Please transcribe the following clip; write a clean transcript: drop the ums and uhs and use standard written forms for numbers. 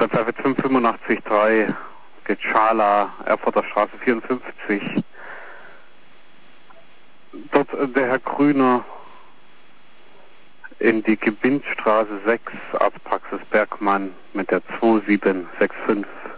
Treffer 58583 geht Schala, Erfurter Straße 54. Dort der Herr Grüner in die Gebindstraße 6, Arztpraxis Bergmann mit der 2765.